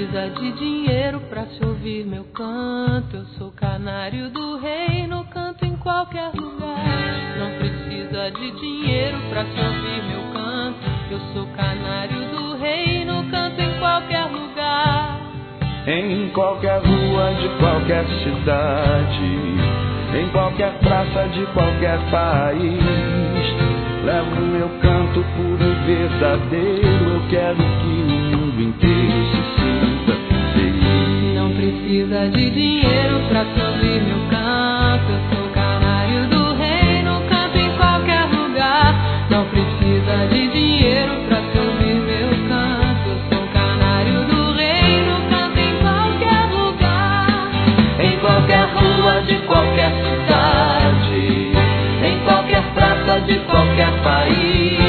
precisa de dinheiro pra se ouvir meu canto. Eu sou canário do reino, canto em qualquer lugar. Não precisa de dinheiro pra se ouvir meu canto. Eu sou canário do reino, canto em qualquer lugar. Em qualquer rua de qualquer cidade, em qualquer praça de qualquer país, levo meu canto puro e verdadeiro. Eu quero que o mundo inteiro se sinta feliz. Não precisa de dinheiro pra se ouvir meu canto. Eu sou canário do reino, canto em qualquer lugar. Não precisa de dinheiro pra se ouvir meu canto. Eu sou canário do reino, canto em qualquer lugar. Em qualquer rua de qualquer cidade, em qualquer praça de qualquer país,